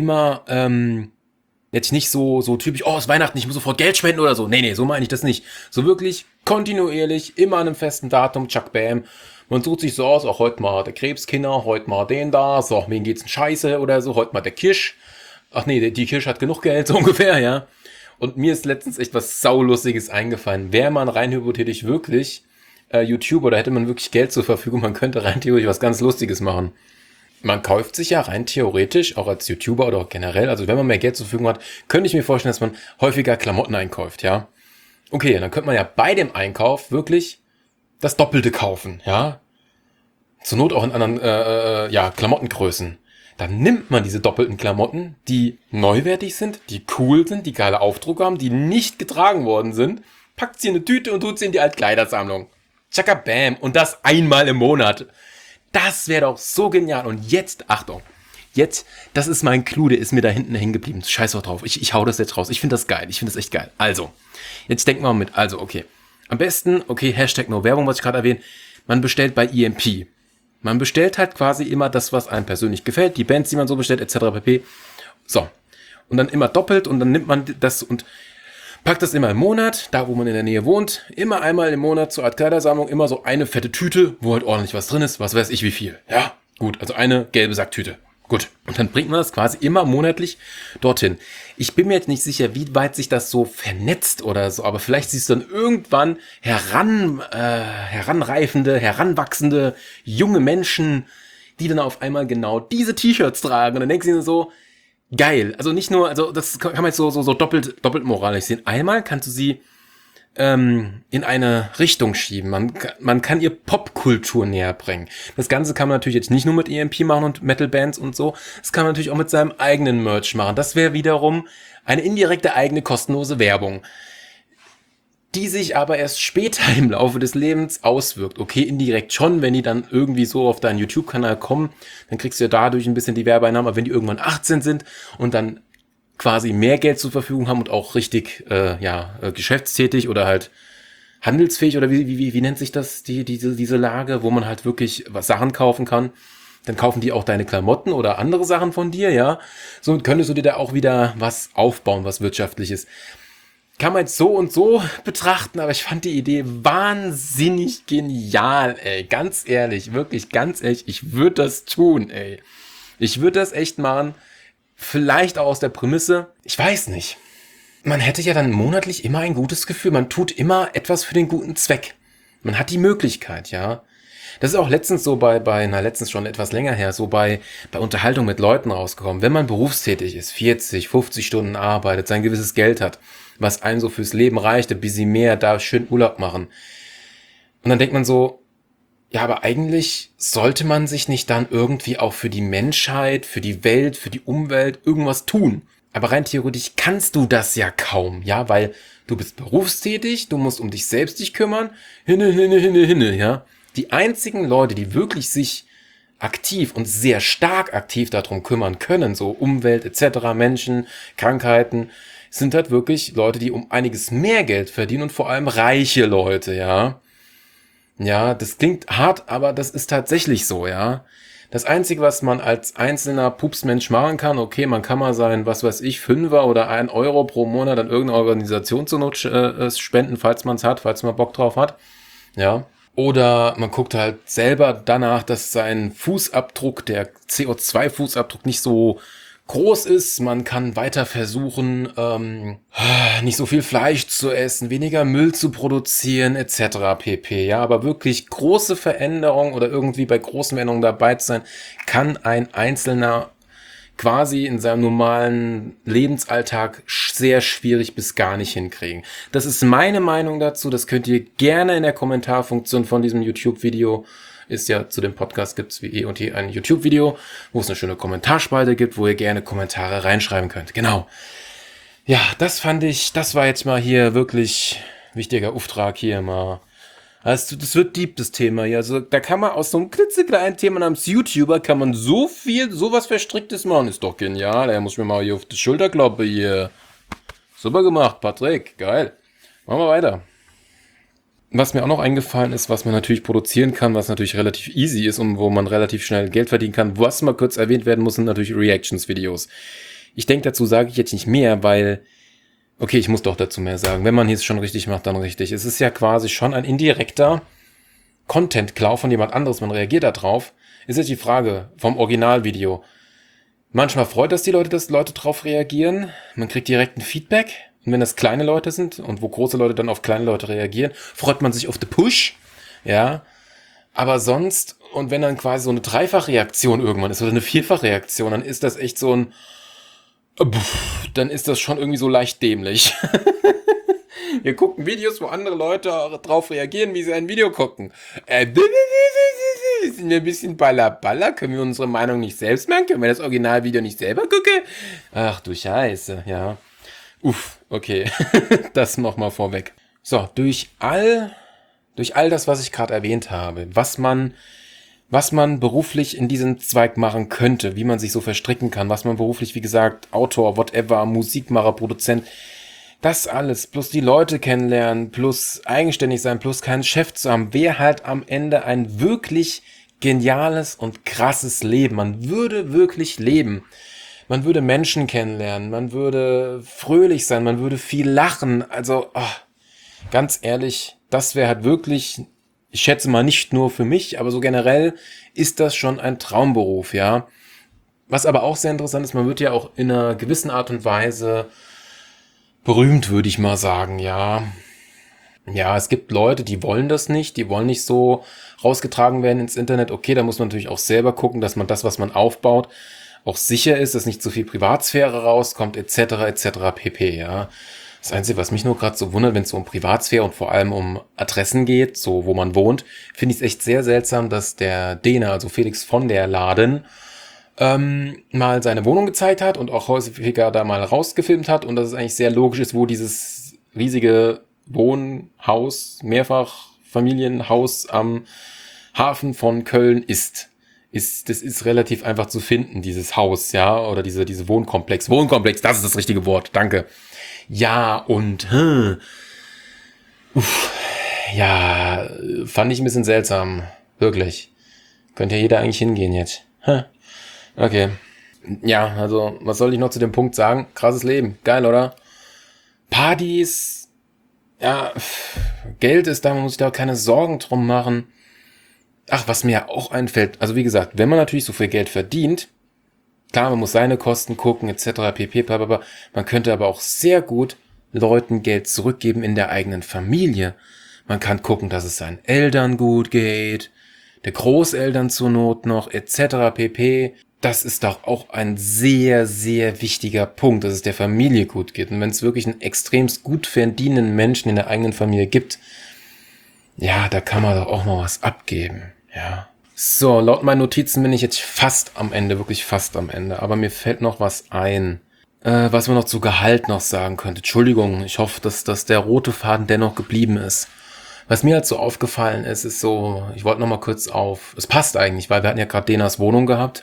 jetzt nicht so typisch, oh, es ist Weihnachten, ich muss sofort Geld spenden oder so. Nee, so meine ich das nicht. So wirklich kontinuierlich, immer an einem festen Datum, tschack, bam. Man sucht sich so aus, auch heute mal der Krebskinder, heute mal den da, so, wen geht's denn scheiße oder so, heute mal der Kirsch. Ach nee, die Kirsch hat genug Geld, so ungefähr, ja. Und mir ist letztens echt was Saulustiges eingefallen. Wäre man rein hypothetisch wirklich YouTuber, da hätte man wirklich Geld zur Verfügung, man könnte rein theoretisch was ganz Lustiges machen. Man kauft sich ja rein theoretisch, auch als YouTuber oder auch generell, also wenn man mehr Geld zur Verfügung hat, könnte ich mir vorstellen, dass man häufiger Klamotten einkauft, ja. Okay, dann könnte man ja bei dem Einkauf wirklich das Doppelte kaufen, ja. Zur Not auch in anderen, Klamottengrößen. Dann nimmt man diese doppelten Klamotten, die neuwertig sind, die cool sind, die geile Aufdruck haben, die nicht getragen worden sind, packt sie in eine Tüte und tut sie in die Altkleidersammlung. Tschakka bam. Und das einmal im Monat. Das wäre doch so genial. Und jetzt, Achtung, das ist mein Clou, der ist mir da hinten hängen geblieben. Scheiß doch drauf. Ich hau das jetzt raus. Ich finde das geil. Ich finde das echt geil. Also, jetzt denken wir mal mit. Also, okay. Am besten, okay, Hashtag No Werbung, was ich gerade erwähne. Man bestellt bei EMP. Man bestellt halt quasi immer das, was einem persönlich gefällt. Die Bands, die man so bestellt, etc. pp. So. Und dann immer doppelt und dann nimmt man das und packt das immer im Monat, da wo man in der Nähe wohnt, immer einmal im Monat zur Art Kleidersammlung, immer so eine fette Tüte, wo halt ordentlich was drin ist, was weiß ich wie viel. Ja, gut, also eine gelbe Sacktüte. Gut, und dann bringt man das quasi immer monatlich dorthin. Ich bin mir jetzt nicht sicher, wie weit sich das so vernetzt oder so, aber vielleicht siehst du dann irgendwann heranreifende, heranwachsende junge Menschen, die dann auf einmal genau diese T-Shirts tragen. Und dann denkst du dir so, geil. Also nicht nur, also das kann man jetzt so doppelt moralisch sehen. Einmal kannst du sie in eine Richtung schieben. Man kann ihr Popkultur näher bringen. Das Ganze kann man natürlich jetzt nicht nur mit EMP machen und Metal-Bands und so. Das kann man natürlich auch mit seinem eigenen Merch machen. Das wäre wiederum eine indirekte eigene kostenlose Werbung, die sich aber erst später im Laufe des Lebens auswirkt. Okay, indirekt schon, wenn die dann irgendwie so auf deinen YouTube-Kanal kommen, dann kriegst du ja dadurch ein bisschen die Werbeeinnahmen, aber wenn die irgendwann 18 sind und dann quasi mehr Geld zur Verfügung haben und auch richtig geschäftstätig oder halt handelsfähig oder wie nennt sich das, diese Lage, wo man halt wirklich was Sachen kaufen kann. Dann kaufen die auch deine Klamotten oder andere Sachen von dir, ja. So könntest du dir da auch wieder was aufbauen, was Wirtschaftliches. Kann man jetzt so und so betrachten, aber ich fand die Idee wahnsinnig genial, ey. Ganz ehrlich, wirklich ganz ehrlich, ich würde das tun, ey. Ich würde das echt machen. Vielleicht auch aus der Prämisse, ich weiß nicht. Man hätte ja dann monatlich immer ein gutes Gefühl. Man tut immer etwas für den guten Zweck. Man hat die Möglichkeit, ja. Das ist auch letztens so letztens schon etwas länger her, so bei Unterhaltung mit Leuten rausgekommen. Wenn man berufstätig ist, 40, 50 Stunden arbeitet, sein gewisses Geld hat, was einem so fürs Leben reicht, ein bisschen mehr, da schön Urlaub machen. Und dann denkt man so, ja, aber eigentlich sollte man sich nicht dann irgendwie auch für die Menschheit, für die Welt, für die Umwelt irgendwas tun. Aber rein theoretisch kannst du das ja kaum, ja, weil du bist berufstätig, du musst um dich selbst dich kümmern, hinne, ja. Die einzigen Leute, die wirklich sich aktiv und sehr stark aktiv darum kümmern können, so Umwelt etc., Menschen, Krankheiten, sind halt wirklich Leute, die um einiges mehr Geld verdienen und vor allem reiche Leute, ja. Ja, das klingt hart, aber das ist tatsächlich so, ja. Das Einzige, was man als einzelner Pupsmensch machen kann, okay, man kann mal sein, was weiß ich, Fünfer oder 1 Euro pro Monat an irgendeine Organisation zur Not spenden, falls man es hat, falls man Bock drauf hat, ja. Oder man guckt halt selber danach, dass sein Fußabdruck, der CO2-Fußabdruck nicht so groß ist. Man kann weiter versuchen, nicht so viel Fleisch zu essen, weniger Müll zu produzieren, etc. pp. Ja, aber wirklich große Veränderungen oder irgendwie bei großen Veränderungen dabei zu sein, kann ein Einzelner quasi in seinem normalen Lebensalltag sehr schwierig bis gar nicht hinkriegen. Das ist meine Meinung dazu. Das könnt ihr gerne in der Kommentarfunktion von diesem YouTube-Video, ist ja zu dem Podcast gibt's wie und je ein YouTube-Video, wo es eine schöne Kommentarspalte gibt, wo ihr gerne Kommentare reinschreiben könnt. Genau. Ja, das war jetzt mal hier wirklich wichtiger Auftrag hier mal. Also das wird deep, das Thema hier. Also da kann man aus so einem klitzekleinen Thema namens YouTuber kann man sowas Verstricktes machen. Ist doch genial. Er muss mir mal hier auf die Schulter kloppen hier. Super gemacht, Patrick. Geil. Machen wir weiter. Was mir auch noch eingefallen ist, was man natürlich produzieren kann, was natürlich relativ easy ist und wo man relativ schnell Geld verdienen kann, was mal kurz erwähnt werden muss, sind natürlich Reactions-Videos. Ich denke, dazu sage ich jetzt nicht mehr, weil okay, ich muss doch dazu mehr sagen. Wenn man es schon richtig macht, dann richtig. Es ist ja quasi schon ein indirekter Content-Klau von jemand anderes. Man reagiert da drauf. Ist jetzt die Frage vom Originalvideo. Manchmal freut das die Leute, dass Leute drauf reagieren. Man kriegt direkt ein Feedback. Und wenn das kleine Leute sind und wo große Leute dann auf kleine Leute reagieren, freut man sich auf the Push. Ja. Aber sonst, und wenn dann quasi so eine Dreifachreaktion irgendwann ist oder eine Vierfachreaktion, dann ist das echt so ein dann ist das schon irgendwie so leicht dämlich. Wir gucken Videos, wo andere Leute drauf reagieren, wie sie ein Video gucken. Sind wir ein bisschen Baller? Können wir unsere Meinung nicht selbst machen? Können wir das Originalvideo nicht selber gucken? Ach du Scheiße, ja. Okay. Das nochmal vorweg. So, durch all das, was ich gerade erwähnt habe, was man beruflich in diesem Zweig machen könnte, wie man sich so verstricken kann, was man beruflich, wie gesagt, Autor, whatever, Musikmacher, Produzent, das alles, plus die Leute kennenlernen, plus eigenständig sein, plus keinen Chef zu haben, wäre halt am Ende ein wirklich geniales und krasses Leben. Man würde wirklich leben. Man würde Menschen kennenlernen, man würde fröhlich sein, man würde viel lachen. Also, ganz ehrlich, das wäre halt wirklich, ich schätze mal nicht nur für mich, aber so generell ist das schon ein Traumberuf, ja. Was aber auch sehr interessant ist, man wird ja auch in einer gewissen Art und Weise berühmt, würde ich mal sagen, ja. Ja, es gibt Leute, die wollen das nicht, die wollen nicht so rausgetragen werden ins Internet. Okay, da muss man natürlich auch selber gucken, dass man das, was man aufbaut, auch sicher ist, dass nicht zu viel Privatsphäre rauskommt, etc. pp, ja. Das Einzige, was mich nur gerade so wundert, wenn es so um Privatsphäre und vor allem um Adressen geht, so wo man wohnt, finde ich es echt sehr seltsam, dass der Dena, also Felix von der Laden, mal seine Wohnung gezeigt hat und auch häufiger da mal rausgefilmt hat und dass es eigentlich sehr logisch ist, wo dieses riesige Wohnhaus, Mehrfachfamilienhaus am Hafen von Köln ist das ist relativ einfach zu finden, dieses Haus, ja, oder diese Wohnkomplex. Wohnkomplex, das ist das richtige Wort, danke. Ja, und, ja, fand ich ein bisschen seltsam, wirklich. Könnte ja jeder eigentlich hingehen jetzt. Okay. Ja, also, was soll ich noch zu dem Punkt sagen? Krasses Leben, geil, oder? Partys, ja, Geld ist da, man muss sich da keine Sorgen drum machen. Ach, was mir ja auch einfällt, also wie gesagt, wenn man natürlich so viel Geld verdient, klar, man muss seine Kosten gucken, etc., pp, blablabla, man könnte aber auch sehr gut Leuten Geld zurückgeben in der eigenen Familie. Man kann gucken, dass es seinen Eltern gut geht, der Großeltern zur Not noch, etc., pp. Das ist doch auch ein sehr, sehr wichtiger Punkt, dass es der Familie gut geht. Und wenn es wirklich einen extremst gut verdienenden Menschen in der eigenen Familie gibt, ja, da kann man doch auch noch was abgeben, ja. So, laut meinen Notizen bin ich jetzt fast am Ende, wirklich fast am Ende. Aber mir fällt noch was ein, was man noch zu Gehalt noch sagen könnte. Entschuldigung, ich hoffe, dass der rote Faden dennoch geblieben ist. Was mir halt so aufgefallen ist, ist so, ich wollte noch mal kurz es passt eigentlich, weil wir hatten ja gerade Denas Wohnung gehabt.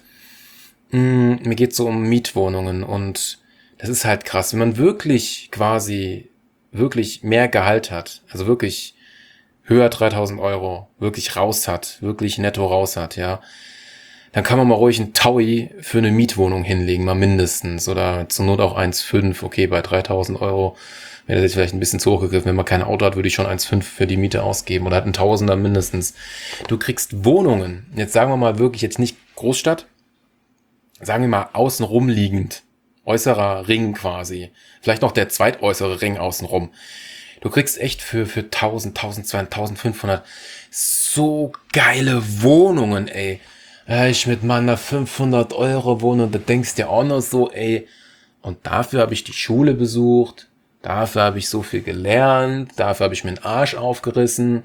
Mir geht's so um Mietwohnungen und das ist halt krass, wenn man wirklich wirklich mehr Gehalt hat, also wirklich höher 3.000 Euro, wirklich raus hat, wirklich netto raus hat, ja, dann kann man mal ruhig einen Taui für eine Mietwohnung hinlegen, mal mindestens, oder zur Not auch 1,5, okay, bei 3.000 Euro wäre das jetzt vielleicht ein bisschen zu hoch gegriffen, wenn man kein Auto hat, würde ich schon 1,5 für die Miete ausgeben, oder hat einen Tausender mindestens. Du kriegst Wohnungen, jetzt sagen wir mal wirklich jetzt nicht Großstadt, sagen wir mal außenrum liegend, äußerer Ring quasi, vielleicht noch der zweitäußere Ring außenrum. Du kriegst echt für 1.000, 1.200, 1.500 so geile Wohnungen, ey. Ich mit meiner 500 Euro Wohnung, da denkst du ja auch noch so, ey. Und dafür habe ich die Schule besucht, dafür habe ich so viel gelernt, dafür habe ich mir den Arsch aufgerissen.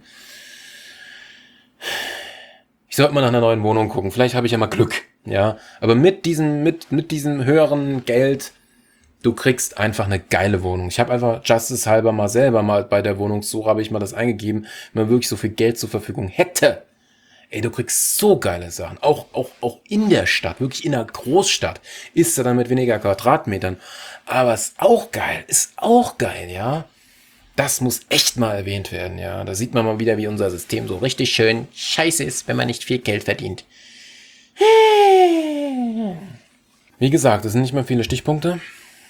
Ich sollte mal nach einer neuen Wohnung gucken, vielleicht habe ich ja mal Glück, ja. Aber mit diesem höheren Geld, du kriegst einfach eine geile Wohnung. Ich habe einfach justice halber mal selber mal bei der Wohnungssuche habe ich mal das eingegeben, wenn man wirklich so viel Geld zur Verfügung hätte. Ey, du kriegst so geile Sachen. Auch in der Stadt, wirklich in der Großstadt, ist er dann mit weniger Quadratmetern. Aber ist auch geil, ja. Das muss echt mal erwähnt werden, ja. Da sieht man mal wieder, wie unser System so richtig schön scheiße ist, wenn man nicht viel Geld verdient. Wie gesagt, es sind nicht mehr viele Stichpunkte.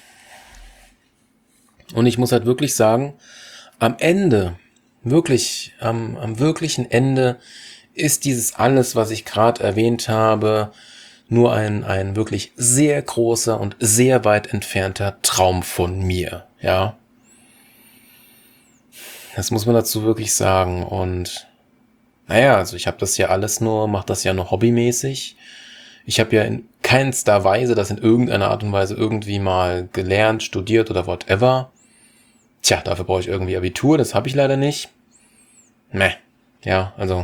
Und ich muss halt wirklich sagen, am Ende, wirklich, am wirklichen Ende ist dieses alles, was ich gerade erwähnt habe, nur ein wirklich sehr großer und sehr weit entfernter Traum von mir, ja. Das muss man dazu wirklich sagen. Und naja, also ich habe das ja alles mache das ja nur hobbymäßig. Ich habe ja in keinster Weise das in irgendeiner Art und Weise irgendwie mal gelernt, studiert oder whatever. Tja, dafür brauche ich irgendwie Abitur, das habe ich leider nicht. Meh. Ja, also,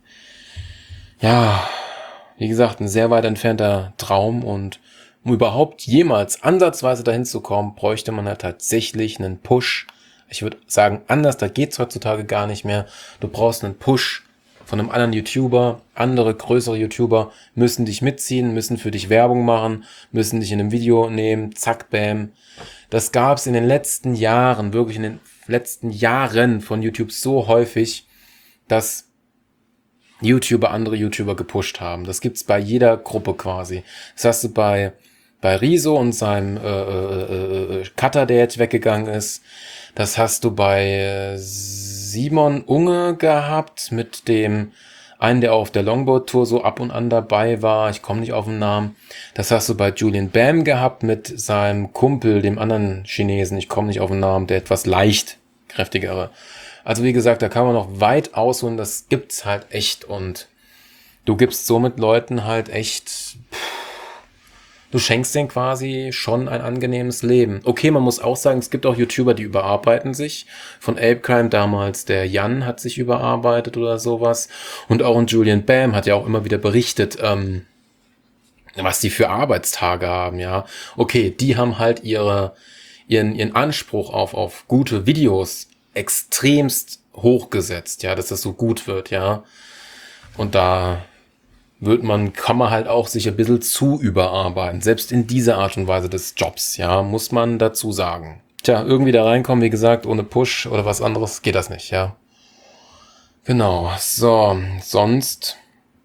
Ja, wie gesagt, ein sehr weit entfernter Traum und um überhaupt jemals ansatzweise dahin zu kommen, bräuchte man ja tatsächlich einen Push. Ich würde sagen, anders, da geht's heutzutage gar nicht mehr. Du brauchst einen Push von einem anderen YouTuber. Andere, größere YouTuber müssen dich mitziehen, müssen für dich Werbung machen, müssen dich in einem Video nehmen, zack, bam. Das gab's in den letzten Jahren, wirklich in den letzten Jahren von YouTube so häufig, dass YouTuber andere YouTuber gepusht haben. Das gibt's bei jeder Gruppe quasi. Das hast du bei Rezo und seinem Cutter, der jetzt weggegangen ist. Das hast du bei Simon Unge gehabt, mit dem einen, der auf der Longboard-Tour so ab und an dabei war. Ich komme nicht auf den Namen. Das hast du bei Julian Bam gehabt mit seinem Kumpel, dem anderen Chinesen. Ich komme nicht auf den Namen, der etwas leicht kräftigere. Also wie gesagt, da kann man noch weit ausholen. Das gibt's halt echt und du gibst somit Leuten halt echt... Du schenkst denen quasi schon ein angenehmes Leben. Okay, man muss auch sagen, es gibt auch YouTuber, die überarbeiten sich. Von Apecrime damals, der Jan hat sich überarbeitet oder sowas. Und auch ein Julian Bam hat ja auch immer wieder berichtet, was die für Arbeitstage haben, ja. Okay, die haben halt ihren Anspruch auf gute Videos extremst hochgesetzt, ja, dass das so gut wird, ja. Und da kann man halt auch sich ein bisschen zu überarbeiten. Selbst in dieser Art und Weise des Jobs, ja, muss man dazu sagen. Tja, irgendwie da reinkommen, wie gesagt, ohne Push oder was anderes geht das nicht, ja. Genau, so, sonst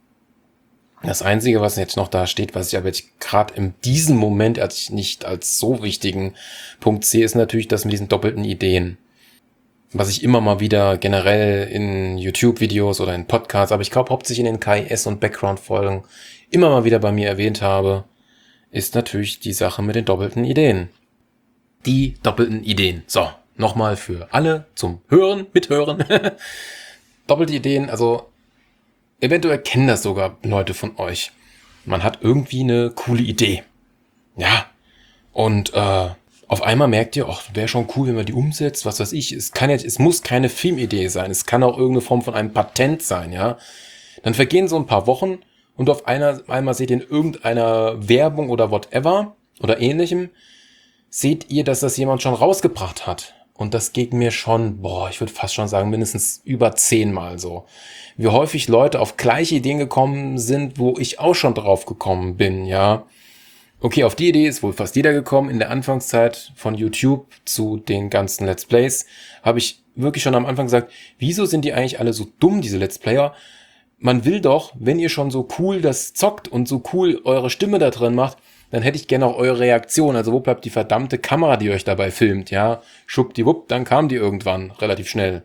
das Einzige, was jetzt noch da steht, was ich aber jetzt gerade in diesem Moment nicht als so wichtigen Punkt sehe, ist natürlich das mit diesen doppelten Ideen. Was ich immer mal wieder generell in YouTube-Videos oder in Podcasts, aber ich glaube hauptsächlich in den KIS- und Background-Folgen immer mal wieder bei mir erwähnt habe, ist natürlich die Sache mit den doppelten Ideen. Die doppelten Ideen. So, nochmal für alle zum Hören, Mithören. Doppelte Ideen, also eventuell kennen das sogar Leute von euch. Man hat irgendwie eine coole Idee. Ja. Und auf einmal merkt ihr, ach, wäre schon cool, wenn man die umsetzt, was weiß ich. Es muss keine Filmidee sein. Es kann auch irgendeine Form von einem Patent sein, ja. Dann vergehen so ein paar Wochen und auf einmal seht ihr in irgendeiner Werbung oder whatever oder ähnlichem, seht ihr, dass das jemand schon rausgebracht hat. Und das geht mir schon, ich würde fast schon sagen, mindestens über 10-mal so. Wie häufig Leute auf gleiche Ideen gekommen sind, wo ich auch schon drauf gekommen bin, ja. Okay, auf die Idee ist wohl fast jeder gekommen. In der Anfangszeit von YouTube zu den ganzen Let's Plays habe ich wirklich schon am Anfang gesagt, wieso sind die eigentlich alle so dumm, diese Let's Player? Man will doch, wenn ihr schon so cool das zockt und so cool eure Stimme da drin macht, dann hätte ich gerne auch eure Reaktion. Also wo bleibt die verdammte Kamera, die euch dabei filmt, ja? Schuppdiwupp, dann kam die irgendwann, relativ schnell.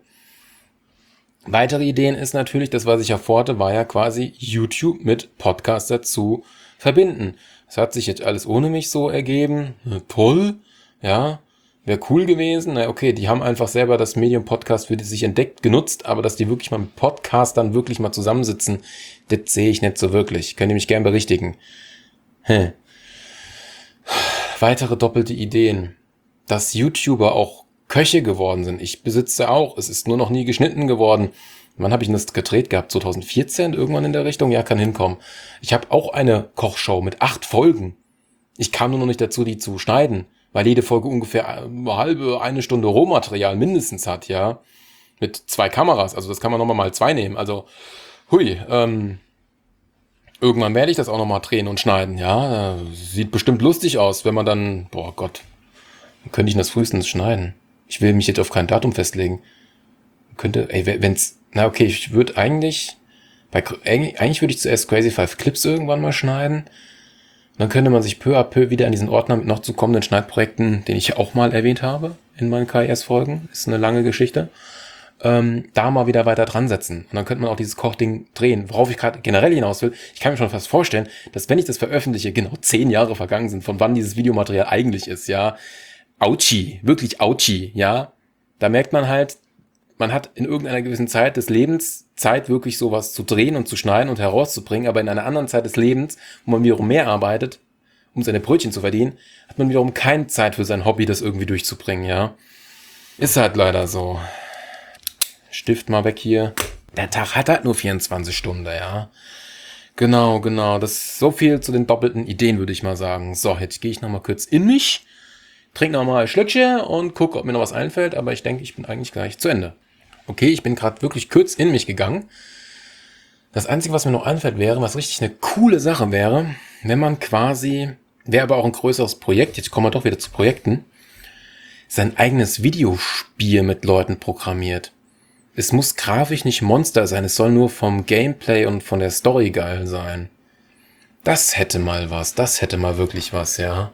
Weitere Ideen ist natürlich, das, was ich erforderte, war ja quasi YouTube mit Podcaster zu verbinden. Das hat sich jetzt alles ohne mich so ergeben. Toll, ja, wäre cool gewesen. Na okay, die haben einfach selber das Medium Podcast für sich entdeckt, genutzt, aber dass die wirklich mal mit Podcastern wirklich mal zusammensitzen, das sehe ich nicht so wirklich. Könnt ihr mich gern berichtigen. Weitere doppelte Ideen. Dass YouTuber auch Köche geworden sind. Ich besitze auch. Es ist nur noch nie geschnitten geworden. Wann habe ich denn das gedreht gehabt? 2014? Irgendwann in der Richtung? Ja, kann hinkommen. Ich habe auch eine Kochshow mit 8 Folgen. Ich kam nur noch nicht dazu, die zu schneiden, weil jede Folge ungefähr eine Stunde Rohmaterial mindestens hat, ja. Mit 2 Kameras. Also das kann man nochmal mal 2 nehmen. Also, irgendwann werde ich das auch nochmal drehen und schneiden, ja. Sieht bestimmt lustig aus, wenn man dann, dann könnte ich das frühestens schneiden. Ich will mich jetzt auf kein Datum festlegen. Ich würde eigentlich würde ich zuerst Crazy 5 Clips irgendwann mal schneiden. Dann könnte man sich peu à peu wieder an diesen Ordner mit noch zu kommenden Schneidprojekten, den ich auch mal erwähnt habe in meinen KIS-Folgen, ist eine lange Geschichte, da mal wieder weiter dran setzen. Und dann könnte man auch dieses Kochding drehen. Worauf ich gerade generell hinaus will, ich kann mir schon fast vorstellen, dass wenn ich das veröffentliche, genau 10 Jahre vergangen sind, von wann dieses Videomaterial eigentlich ist, ja. Ouchie, wirklich ouchie, ja. Da merkt man halt, man hat in irgendeiner gewissen Zeit des Lebens Zeit, wirklich sowas zu drehen und zu schneiden und herauszubringen, aber in einer anderen Zeit des Lebens, wo man wiederum mehr arbeitet, um seine Brötchen zu verdienen, hat man wiederum keine Zeit für sein Hobby, das irgendwie durchzubringen, ja. Ist halt leider so. Stift mal weg hier. Der Tag hat halt nur 24 Stunden, ja. Genau. Das ist so viel zu den doppelten Ideen, würde ich mal sagen. So, jetzt gehe ich nochmal kurz in mich, trinke nochmal ein Schlückchen und gucke, ob mir noch was einfällt, aber ich denke, ich bin eigentlich gleich zu Ende. Okay, ich bin gerade wirklich kurz in mich gegangen. Das Einzige, was mir noch einfällt, was richtig eine coole Sache wäre, wenn man wäre aber auch ein größeres Projekt, jetzt kommen wir doch wieder zu Projekten, sein eigenes Videospiel mit Leuten programmiert. Es muss grafisch nicht Monster sein, es soll nur vom Gameplay und von der Story geil sein. Das hätte mal wirklich was, ja.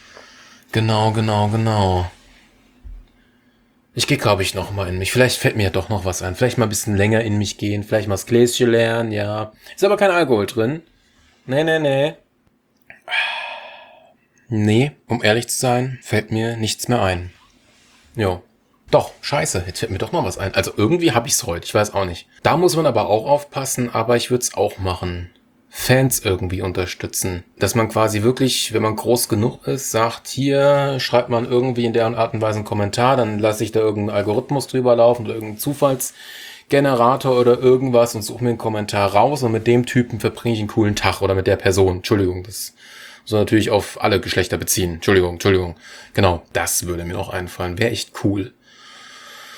Genau. Ich gehe, glaube ich, noch mal in mich. Vielleicht fällt mir ja doch noch was ein. Vielleicht mal ein bisschen länger in mich gehen. Vielleicht mal das Gläschen lernen, ja. Ist aber kein Alkohol drin. Nee. Nee, um ehrlich zu sein, fällt mir nichts mehr ein. Jo. Doch, scheiße, jetzt fällt mir doch noch was ein. Also irgendwie habe ich's heute, ich weiß auch nicht. Da muss man aber auch aufpassen, aber ich würde es auch machen. Fans irgendwie unterstützen. Dass man quasi wirklich, wenn man groß genug ist, sagt, hier schreibt man irgendwie in der Art und Weise einen Kommentar, dann lasse ich da irgendeinen Algorithmus drüber laufen oder irgendeinen Zufallsgenerator oder irgendwas und suche mir einen Kommentar raus und mit dem Typen verbringe ich einen coolen Tag oder mit der Person. Entschuldigung, das soll natürlich auf alle Geschlechter beziehen. Entschuldigung. Genau, das würde mir noch einfallen. Wäre echt cool.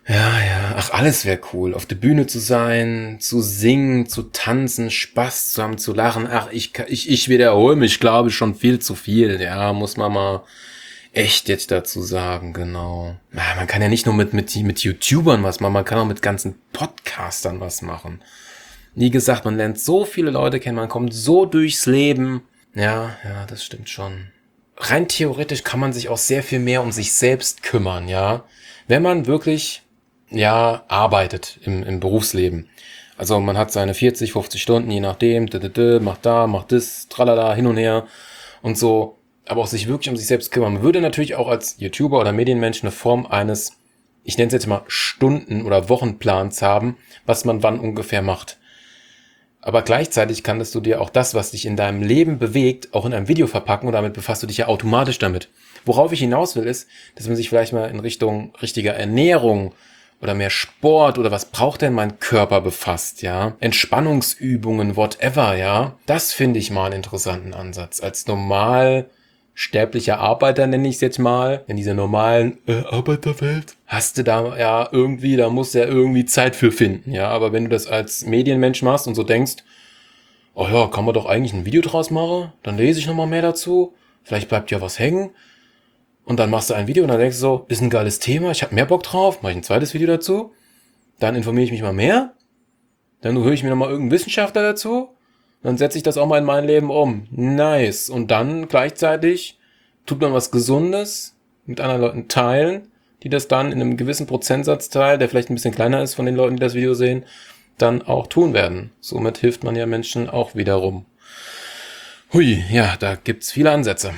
Ja, ach, alles wäre cool. Auf der Bühne zu sein, zu singen, zu tanzen, Spaß zu haben, zu lachen. Ach, ich wiederhole mich, glaube ich, schon viel zu viel. Ja, muss man mal echt jetzt dazu sagen, genau. Ja, man kann ja nicht nur mit YouTubern was machen, man kann auch mit ganzen Podcastern was machen. Wie gesagt, man lernt so viele Leute kennen, man kommt so durchs Leben. Ja, das stimmt schon. Rein theoretisch kann man sich auch sehr viel mehr um sich selbst kümmern, ja. Wenn man wirklich, arbeitet im Berufsleben. Also man hat seine 40, 50 Stunden, je nachdem, macht das, tralala, hin und her und so. Aber auch sich wirklich um sich selbst kümmern. Man würde natürlich auch als YouTuber oder Medienmensch eine Form eines, ich nenne es jetzt mal Stunden- oder Wochenplans haben, was man wann ungefähr macht. Aber gleichzeitig kannst du dir auch das, was dich in deinem Leben bewegt, auch in einem Video verpacken und damit befasst du dich ja automatisch damit. Worauf ich hinaus will, ist, dass man sich vielleicht mal in Richtung richtiger Ernährung oder mehr Sport oder was braucht denn mein Körper befasst, ja? Entspannungsübungen, whatever, ja? Das finde ich mal einen interessanten Ansatz. Als normal sterblicher Arbeiter, nenne ich es jetzt mal, in dieser normalen Arbeiterwelt, hast du da musst du ja irgendwie Zeit für finden, ja, aber wenn du das als Medienmensch machst und so denkst, oh ja, kann man doch eigentlich ein Video draus machen, dann lese ich nochmal mehr dazu, vielleicht bleibt ja was hängen und dann machst du ein Video und dann denkst du so, ist ein geiles Thema, ich habe mehr Bock drauf, mache ich ein zweites Video dazu, dann informiere ich mich mal mehr, dann höre ich mir nochmal irgendeinen Wissenschaftler dazu, dann setze ich das auch mal in mein Leben um. Nice. Und dann gleichzeitig tut man was Gesundes mit anderen Leuten teilen, die das dann in einem gewissen Prozentsatz teilen, der vielleicht ein bisschen kleiner ist von den Leuten, die das Video sehen, dann auch tun werden. Somit hilft man ja Menschen auch wiederum. Hui, ja, da gibt's viele Ansätze.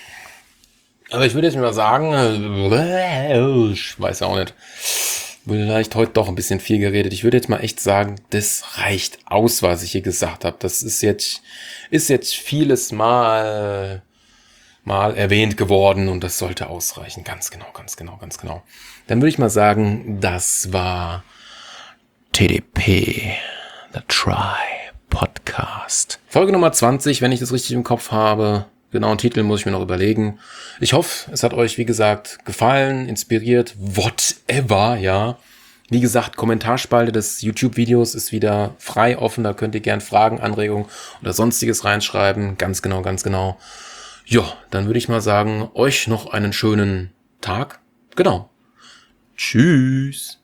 Aber ich würde jetzt mal sagen, ich weiß auch nicht, vielleicht heute doch ein bisschen viel geredet. Ich würde jetzt mal echt sagen, das reicht aus, was ich hier gesagt habe. Das ist jetzt vieles mal erwähnt geworden und das sollte ausreichen. Ganz genau. Dann würde ich mal sagen, das war TDP, The Try Podcast. Folge Nummer 20, wenn ich das richtig im Kopf habe. Genauen Titel muss ich mir noch überlegen. Ich hoffe, es hat euch, wie gesagt, gefallen, inspiriert, whatever, ja. Wie gesagt, Kommentarspalte des YouTube-Videos ist wieder frei offen. Da könnt ihr gern Fragen, Anregungen oder Sonstiges reinschreiben. Ganz genau. Ja, dann würde ich mal sagen, euch noch einen schönen Tag. Genau. Tschüss.